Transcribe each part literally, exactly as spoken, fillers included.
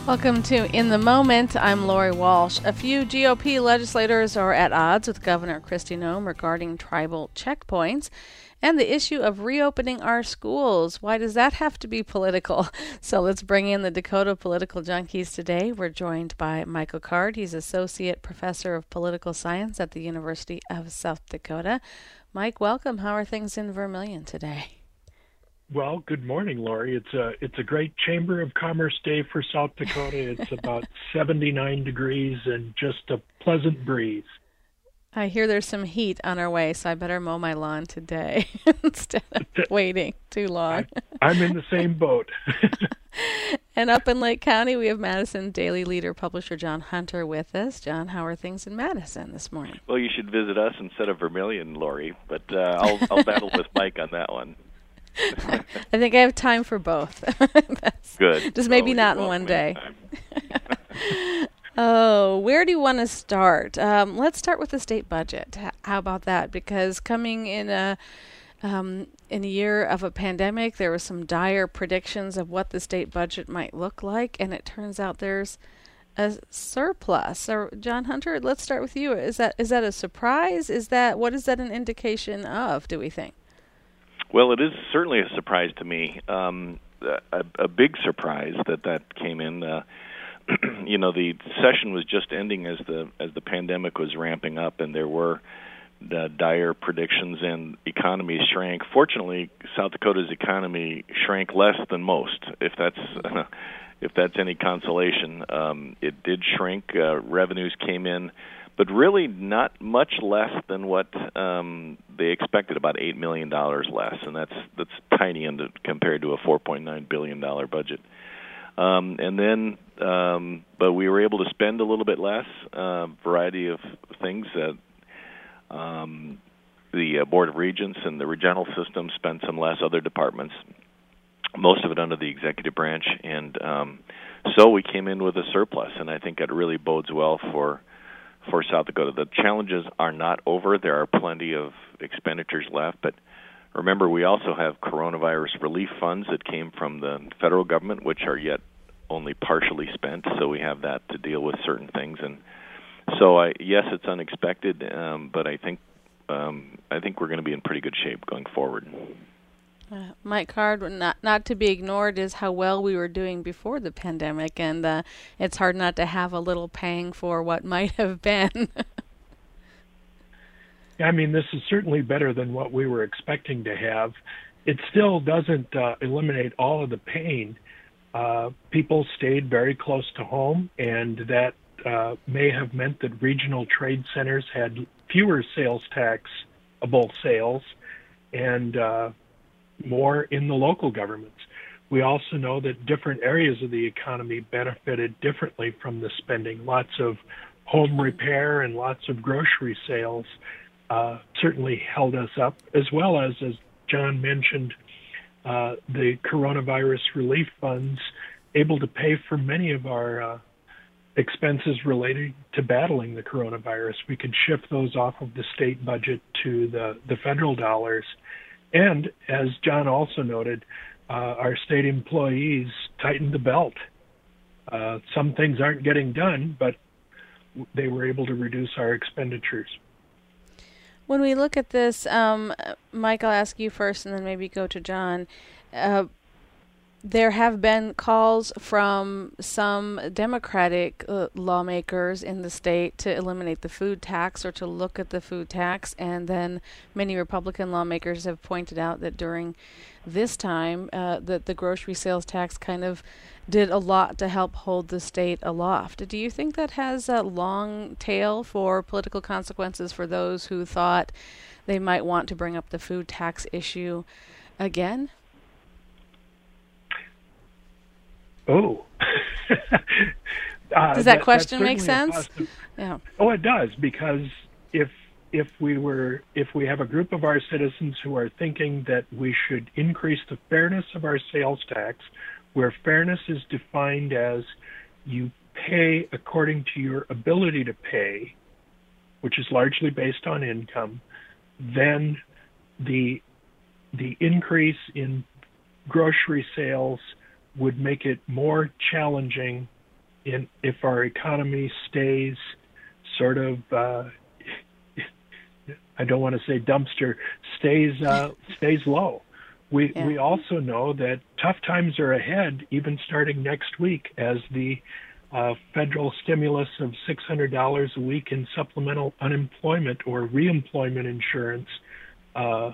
Welcome to In the Moment. I'm Lori Walsh. A few G O P legislators are at odds with Governor Kristi Noem regarding tribal checkpoints and the issue of reopening our schools. Why does that have to be political? So let's bring in the Dakota Political Junkies today. We're joined by Michael Card. He's Associate Professor of Political Science at the University of South Dakota. Mike, welcome. How are things in Vermilion today? Well, good morning, Lori. It's a it's a great Chamber of Commerce day for South Dakota. It's about seventy-nine degrees and just a pleasant breeze. I hear there's some heat on our way, so I better mow my lawn today instead of waiting too long. I, I'm in the same boat. And up in Lake County, we have Madison Daily Leader publisher John Hunter with us. John, how are things in Madison this morning? Well, you should visit us instead of Vermilion, Lori, but uh, I'll, I'll battle with Mike on that one. I think I have time for both. That's Good. Just maybe oh, not in one day. Oh, where do you want to start? Um, let's start with the state budget. H- how about that? Because coming in a um, in a year of a pandemic, there were some dire predictions of what the state budget might look like, and it turns out there's a surplus. So, John Hunter, let's start with you. Is that is that a surprise? Is that what is that an indication of? Do we think? Well, it is certainly a surprise to me. Um, a, a big surprise that that came in. Uh, you know, the session was just ending as the as the pandemic was ramping up, and there were uh, dire predictions, and economies shrank. Fortunately, South Dakota's economy shrank less than most. If that's uh, if that's any consolation, um, it did shrink. Uh, revenues came in, but really not much less than what um, they expected, about eight million dollars less, and that's that's tiny into, compared to a four point nine billion dollars budget. Um, and then, um, but we were able to spend a little bit less, a uh, variety of things. That um, the uh, Board of Regents and the regional system spent some less, other departments, most of it under the executive branch, and um, so we came in with a surplus, and I think it really bodes well for for South Dakota. The challenges are not over. There are plenty of expenditures left, but remember, we also have coronavirus relief funds that came from the federal government, which are yet only partially spent, so we have that to deal with certain things. And so, I, yes, it's unexpected, um, but I think um, I think we're going to be in pretty good shape going forward. Uh, Mike Card, not not to be ignored is how well we were doing before the pandemic, and uh, it's hard not to have a little pang for what might have been. I mean, this is certainly better than what we were expecting to have. It still doesn't uh, eliminate all of the pain. Uh, people stayed very close to home, and that uh, may have meant that regional trade centers had fewer sales taxable sales and uh, more in the local governments. We also know that different areas of the economy benefited differently from the spending. Lots of home repair and lots of grocery sales Uh, certainly held us up, as well as, as John mentioned, uh, the coronavirus relief funds, able to pay for many of our uh, expenses related to battling the coronavirus. We could shift those off of the state budget to the, the federal dollars. And as John also noted, uh, our state employees tightened the belt. Uh, some things aren't getting done, but they were able to reduce our expenditures. When we look at this, um, Mike, I'll ask you first and then maybe go to John. Uh, there have been calls from some Democratic uh, lawmakers in the state to eliminate the food tax or to look at the food tax, and then many Republican lawmakers have pointed out that during this time uh, that the grocery sales tax kind of did a lot to help hold the state aloft. Do you think that has a long tail for political consequences for those who thought they might want to bring up the food tax issue again? Oh. uh, does that, that question make sense? Yeah. Oh, it does, because if if we were if we have a group of our citizens who are thinking that we should increase the fairness of our sales tax, where fairness is defined as you pay according to your ability to pay, which is largely based on income, then the the increase in grocery sales would make it more challenging in if our economy stays sort of, uh, I don't want to say dumpster, stays uh, stays low. We yeah. we also know that tough times are ahead, even starting next week, as the uh, federal stimulus of six hundred dollars a week in supplemental unemployment or reemployment insurance uh,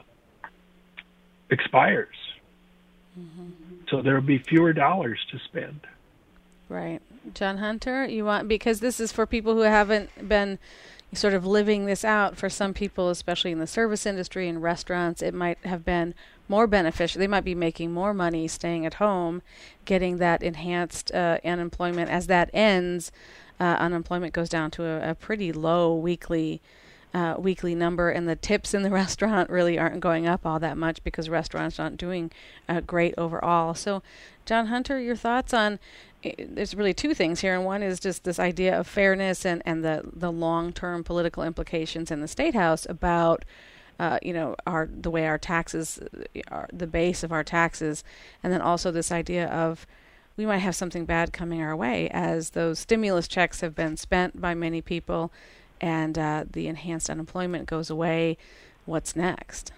expires. Mm-hmm. So there will be fewer dollars to spend. Right. John Hunter, you want, because this is for people who haven't been sort of living this out. For some people, especially in the service industry and restaurants, it might have been more beneficial. They might be making more money staying at home, getting that enhanced uh, unemployment. As that ends, uh, unemployment goes down to a, a pretty low weekly uh, weekly number, and the tips in the restaurant really aren't going up all that much because restaurants aren't doing uh, great overall. So, John Hunter, your thoughts on, there's really two things here, and one is just this idea of fairness and, and the, the long-term political implications in the State House about, uh, you know, our the way our taxes, are, the base of our taxes, and then also this idea of we might have something bad coming our way as those stimulus checks have been spent by many people and uh, the enhanced unemployment goes away. What's next?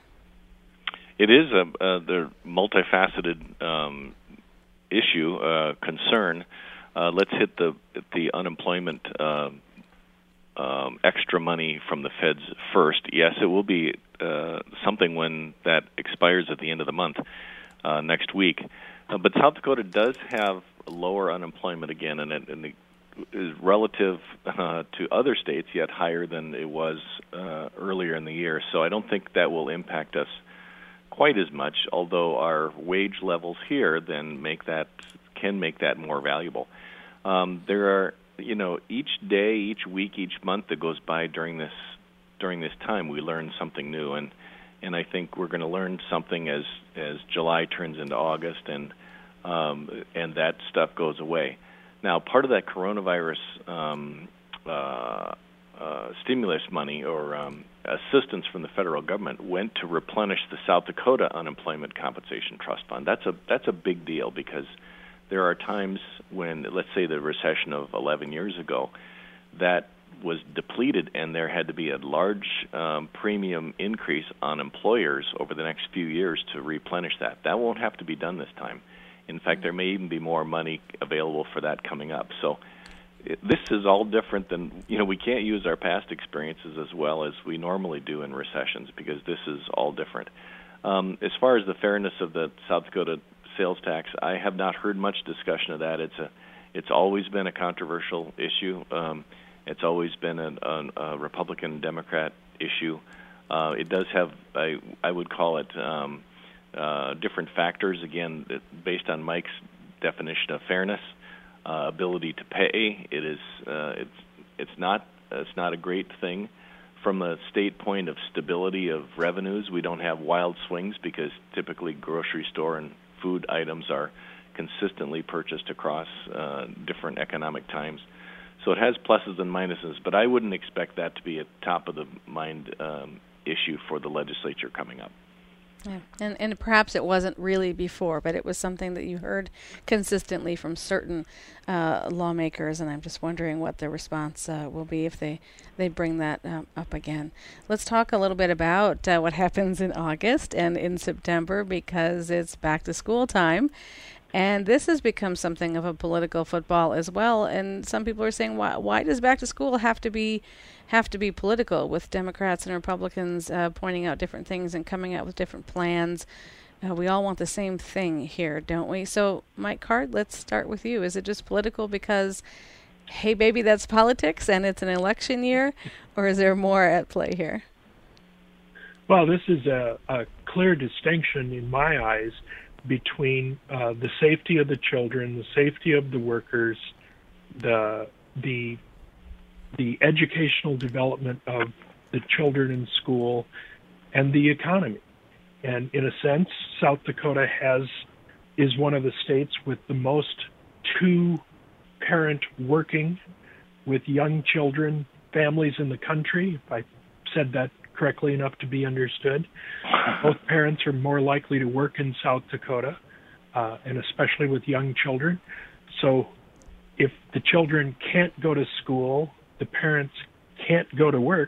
It is a uh, the multifaceted um issue, uh, concern. Uh, let's hit the the unemployment uh, um, extra money from the feds first. Yes, it will be uh, something when that expires at the end of the month uh, next week. Uh, but South Dakota does have lower unemployment again, and it, and it is relative uh, to other states, yet higher than it was uh, earlier in the year. So I don't think that will impact us quite as much, although our wage levels here then make that can make that more valuable. Um, there are, you know, each day, each week, each month that goes by during this during this time, we learn something new, and and I think we're going to learn something as as July turns into August, and um, and that stuff goes away. Now, part of that coronavirus um, uh, uh, stimulus money or um, assistance from the federal government went to replenish the South Dakota Unemployment Compensation Trust Fund. That's a that's a big deal because there are times when, let's say, the recession of eleven years ago, that was depleted, and there had to be a large um, premium increase on employers over the next few years to replenish that. That won't have to be done this time. In fact, there may even be more money available for that coming up. So it, this is all different than, you know, we can't use our past experiences as well as we normally do in recessions because this is all different. Um, as far as the fairness of the South Dakota sales tax, I have not heard much discussion of that. It's a, it's always been a controversial issue. Um, it's always been a, a, a Republican-Democrat issue. Uh, it does have, I, I would call it, um, uh, different factors, again, based on Mike's definition of fairness. Uh, ability to pay. It is. Uh, it's. It's not. It's not a great thing from a state point of stability of revenues. We don't have wild swings because typically grocery store and food items are consistently purchased across uh, different economic times. So it has pluses and minuses, but I wouldn't expect that to be a top of the mind um, issue for the legislature coming up. Yeah. And and perhaps it wasn't really before, but it was something that you heard consistently from certain uh, lawmakers, and I'm just wondering what the response uh, will be if they, they bring that um, up again. Let's talk a little bit about uh, what happens in August and in September, because it's back to school time. And this has become something of a political football as well. And some people are saying, why why does back to school have to be have to be political, with Democrats and Republicans uh, pointing out different things and coming out with different plans? Uh, we all want the same thing here, don't we? So, Mike Card, let's start with you. Is it just political because, hey, baby, that's politics and it's an election year, or is there more at play here? Well, this is a, a clear distinction in my eyes between uh, the safety of the children, the safety of the workers, the the the educational development of the children in school, and the economy. And in a sense, South Dakota has is one of the states with the most two-parent working with young children families in the country, if I said that correctly enough to be understood. Both parents are more likely to work in South Dakota, uh, and especially with young children. So if the children can't go to school, the parents can't go to work.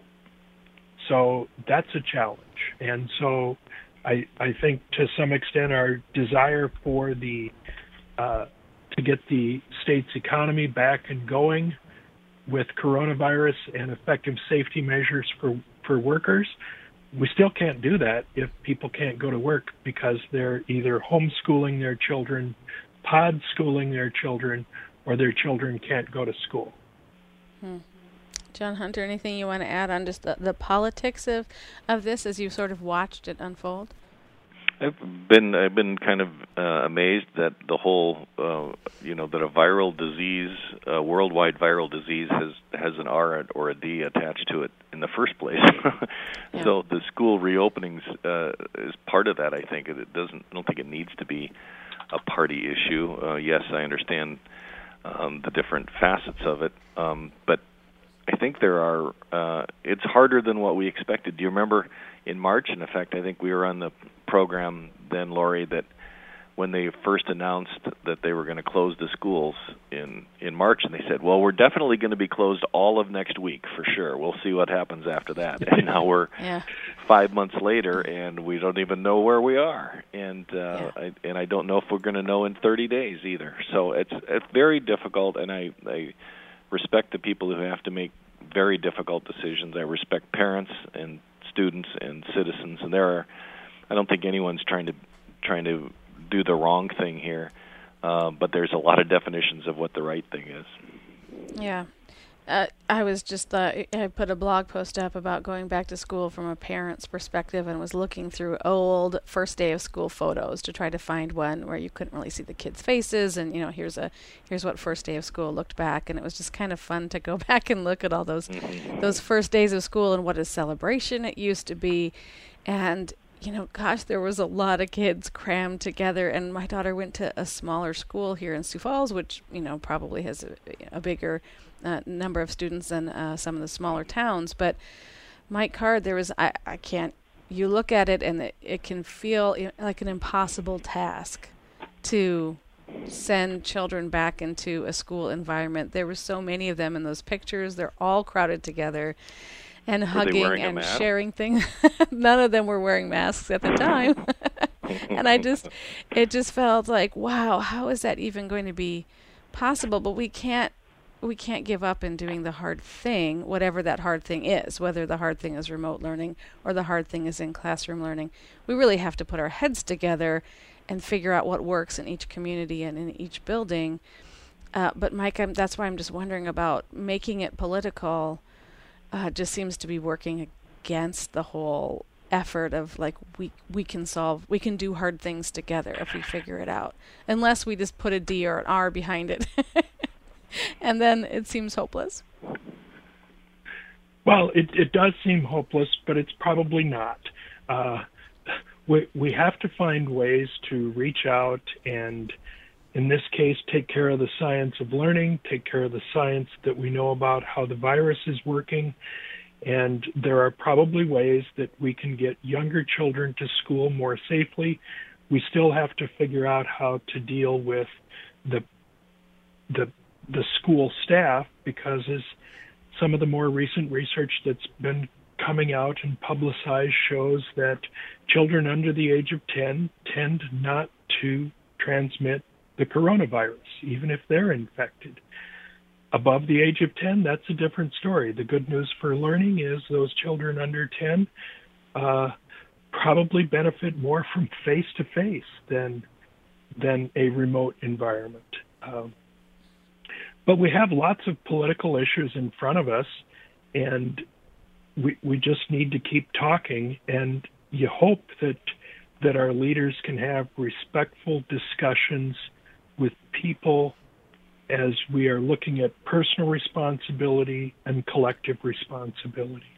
So that's a challenge. And so I, I think to some extent our desire for the uh, to get the state's economy back and going with coronavirus and effective safety measures for, for workers, we still can't do that if people can't go to work because they're either homeschooling their children, pod schooling their children, or their children can't go to school. Hmm. John Hunter, anything you want to add on just the, the politics of, of this as you sort of watched it unfold? I've been I've been kind of uh, amazed that the whole uh, you know that a viral disease, a worldwide viral disease, has has an R or a D attached to it in the first place. Yeah. So the school reopenings uh, is part of that. I think it doesn't. I don't think it needs to be a party issue. Uh, yes, I understand um, the different facets of it, um, but I think there are. Uh, it's harder than what we expected. Do you remember in March? In effect, I think we were on the program then, Lori, that when they first announced that they were going to close the schools in in March, and they said, "Well, we're definitely going to be closed all of next week for sure. We'll see what happens after that." And now we're yeah. five months later, and we don't even know where we are, and uh, yeah. I, and I don't know if we're going to know in thirty days either. So it's it's very difficult, and I. I respect the people who have to make very difficult decisions. I respect parents and students and citizens, and there are. I don't think anyone's trying to trying to do the wrong thing here, uh, but there's a lot of definitions of what the right thing is. Yeah. Uh, I was just, uh, I put a blog post up about going back to school from a parent's perspective and was looking through old first day of school photos to try to find one where you couldn't really see the kids' faces and, you know, here's a here's what first day of school looked back. And it was just kind of fun to go back and look at all those Mm-hmm. those first days of school and what a celebration it used to be. And, you know, gosh, there was a lot of kids crammed together. And my daughter went to a smaller school here in Sioux Falls, which, you know, probably has a, a bigger uh, number of students than uh, some of the smaller towns. But Mike Card, there was, I, I can't, you look at it and it, it can feel like an impossible task to send children back into a school environment. There were so many of them in those pictures. They're all crowded together and hugging and sharing things. None of them were wearing masks at the time. And I just, it just felt like, wow, how is that even going to be possible? But we can't, we can't give up in doing the hard thing, whatever that hard thing is, whether the hard thing is remote learning or the hard thing is in classroom learning. We really have to put our heads together and figure out what works in each community and in each building. Uh, but Mike, I'm, that's why I'm just wondering about making it political. Uh, just seems to be working against the whole effort of like we we can solve, we can do hard things together if we figure it out, unless we just put a D or an R behind it. And then it seems hopeless. Well, it, it does seem hopeless, but it's probably not. Uh, we, we have to find ways to reach out and, in this case, take care of the science of learning, take care of the science that we know about how the virus is working. And there are probably ways that we can get younger children to school more safely. We still have to figure out how to deal with the the the school staff, because as some of the more recent research that's been coming out and publicized shows that children under the age of ten tend not to transmit the coronavirus, even if they're infected. Above the age of ten, that's a different story. The good news for learning is those children under ten uh, probably benefit more from face-to-face than than a remote environment. Um, But we have lots of political issues in front of us, and we we just need to keep talking. And you hope that that our leaders can have respectful discussions with people as we are looking at personal responsibility and collective responsibility.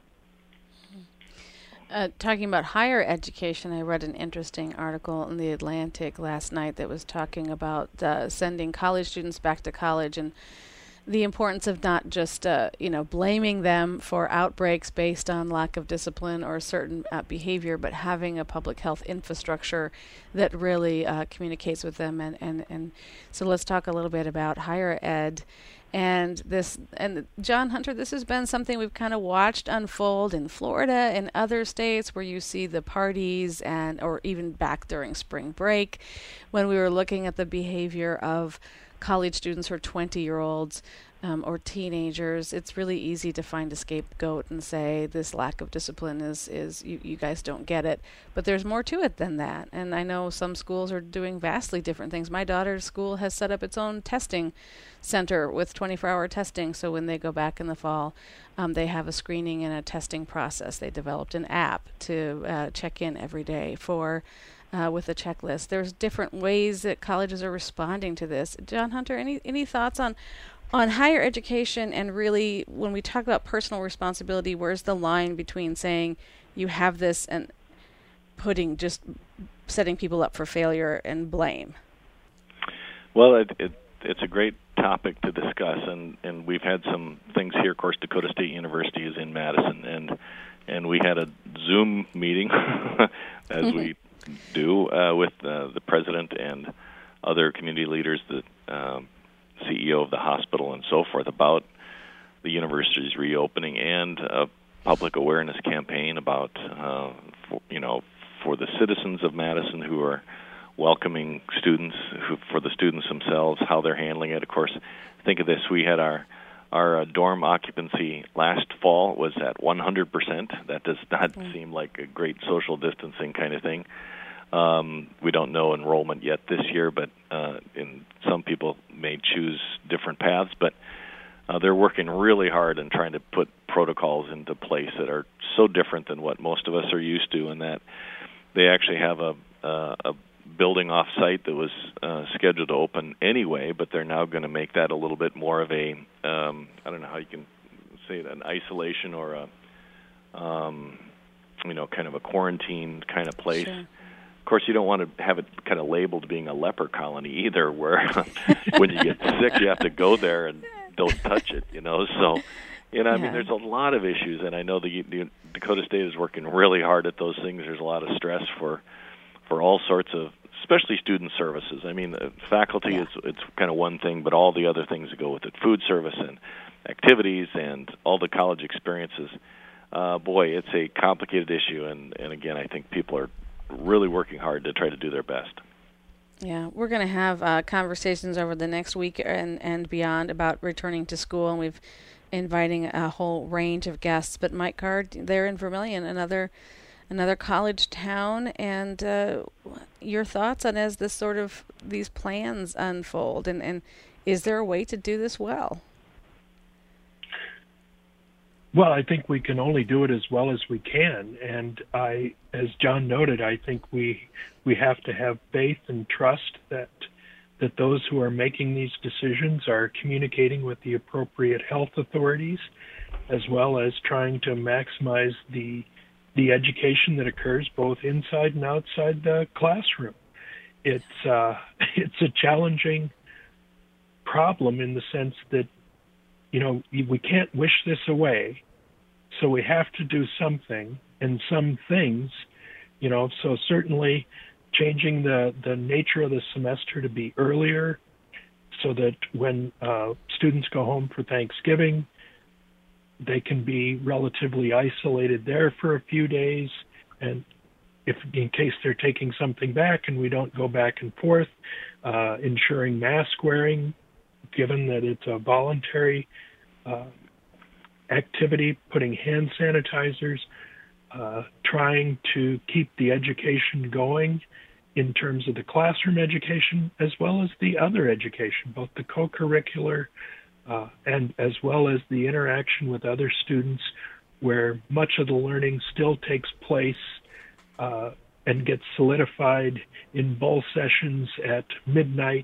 Uh, talking about higher education, I read an interesting article in the Atlantic last night that was talking about uh, sending college students back to college, and the importance of not just uh, you know blaming them for outbreaks based on lack of discipline or certain uh, behavior, but having a public health infrastructure that really uh, communicates with them. And, and, and so let's talk a little bit about higher ed. And this, and John Hunter, this has been something we've kind of watched unfold in Florida and other states where you see the parties, and or even back during spring break when we were looking at the behavior of college students or twenty-year-olds um, or teenagers. It's really easy to find a scapegoat and say this lack of discipline is, is you, you guys don't get it. But there's more to it than that. And I know some schools are doing vastly different things. My daughter's school has set up its own testing center with twenty-four hour testing, so when they go back in the fall, um, they have a screening and a testing process. They developed an app to uh, check in every day for uh, with a checklist. There's different ways that colleges are responding to this. John Hunter, any any thoughts on on higher education, and really when we talk about personal responsibility, where's the line between saying you have this and putting just setting people up for failure and blame? Well, it, it it's a great topic to discuss, and, and we've had some things here. Of course, Dakota State University is in Madison, and and we had a Zoom meeting, as mm-hmm. we do, uh, with uh, the president and other community leaders, the um, C E O of the hospital, and so forth, about the university's reopening and a public awareness campaign about, uh, for, you know, for the citizens of Madison who are welcoming students, who, for the students themselves, how they're handling it. Of course, think of this: we had our our uh, dorm occupancy last fall was at one hundred percent. That does not mm-hmm. seem like a great social distancing kind of thing. Um, we don't know enrollment yet this year, but uh, in some people may choose different paths. But uh, they're working really hard and trying to put protocols into place that are so different than what most of us are used to, and that they actually have a, uh, a building off-site that was uh, scheduled to open anyway, but they're now going to make that a little bit more of a, um, I don't know how you can say it, an isolation or a, um, you know, kind of a quarantine kind of place. Sure. Of course, you don't want to have it kind of labeled being a leper colony either, where when you get sick, you have to go there and don't touch it, you know. So, you know, I yeah. mean, there's a lot of issues, and I know the, the Dakota State is working really hard at those things. There's a lot of stress for for all sorts of, especially student services. I mean, the faculty, yeah. it's, it's kind of one thing, but all the other things that go with it, food service and activities and all the college experiences. Uh, boy, it's a complicated issue, and, and again, I think people are really working hard to try to do their best. Yeah, we're going to have uh, conversations over the next week and, and beyond about returning to school, and we've inviting a whole range of guests. But Mike Card, they're in Vermilion, another another college town, and uh, your thoughts on as this sort of these plans unfold, and, and is there a way to do this well? Well, I think we can only do it as well as we can, and I, as John noted, I think we we have to have faith and trust that that those who are making these decisions are communicating with the appropriate health authorities, as well as trying to maximize the the education that occurs both inside and outside the classroom. It's uh, it's a challenging problem in the sense that, you know, we can't wish this away, so we have to do something, and some things, you know, so certainly changing the, the nature of the semester to be earlier so that when uh, students go home for Thanksgiving, they can be relatively isolated there for a few days, and if in case they're taking something back and we don't go back and forth, uh, ensuring mask wearing, given that it's a voluntary uh, activity, putting hand sanitizers, uh, trying to keep the education going in terms of the classroom education as well as the other education, both the co-curricular uh, and as well as the interaction with other students, where much of the learning still takes place uh, and gets solidified in bowl sessions at midnight,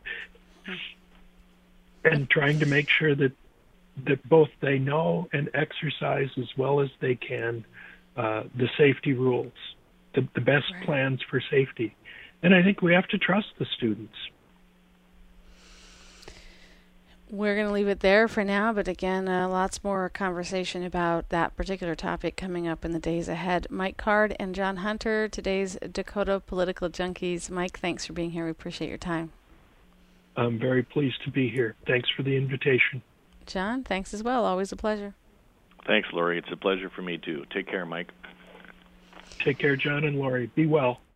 and trying to make sure that that both they know and exercise as well as they can uh, the safety rules, the, the best right. plans for safety. And I think we have to trust the students. We're going to leave it there for now, but again, uh, lots more conversation about that particular topic coming up in the days ahead. Mike Card and John Hunter, today's Dakota Political Junkies. Mike, thanks for being here. We appreciate your time. I'm very pleased to be here. Thanks for the invitation. John, thanks as well. Always a pleasure. Thanks, Lori. It's a pleasure for me, too. Take care, Mike. Take care, John and Lori. Be well.